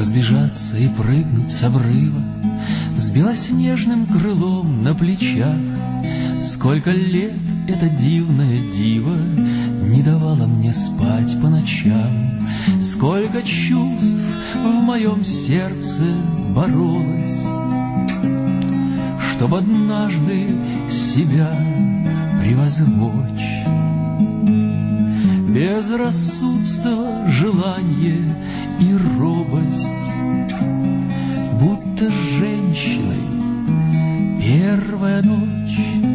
Разбежаться и прыгнуть с обрыва с белоснежным крылом на плечах. Сколько лет эта дивная дива не давала мне спать по ночам. Сколько чувств в моем сердце боролось, чтоб однажды себя превозмочь. Безрассудство, желание и робость, будто с женщиной первая ночь.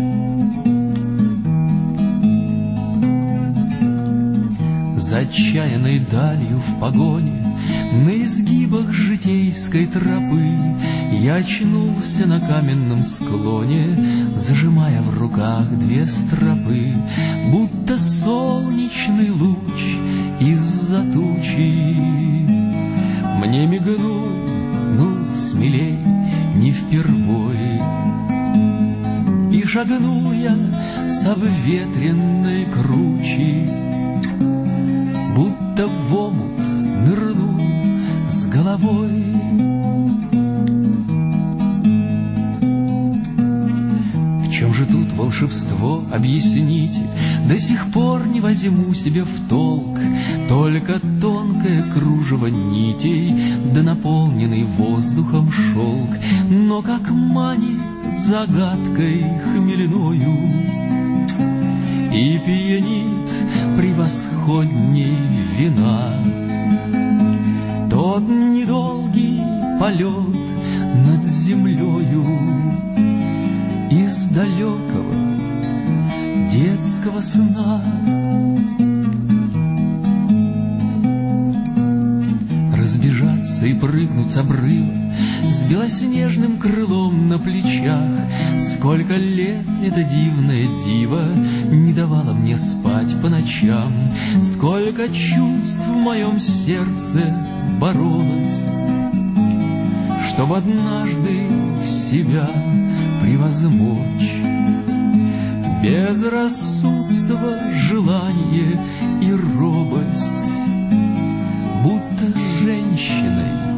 За отчаянной далью в погоне, на изгибах житейской тропы, я очнулся на каменном склоне, зажимая в руках две стропы, будто солнечный луч из-за тучи. Мне мигнул, ну, смелей, не впервой, и шагнул я с обветренной кручи, будто в омут нырнул с головой. В чем же тут волшебство, объясните? До сих пор не возьму себе в толк. Только тонкое кружево нитей, да наполненный воздухом шелк. Но как манит загадкой хмельною и пьянит превосходней вина тот недолгий полет над землею из далекого детского сна. Разбежаться и прыгнуть с обрыва с белоснежным крылом на плечах. Сколько лет эта дивная дива не давала мне спать по ночам. Сколько чувств в моем сердце боролось, чтоб однажды себя превозмочь. Безрассудство, желание и робость, будто с женщиной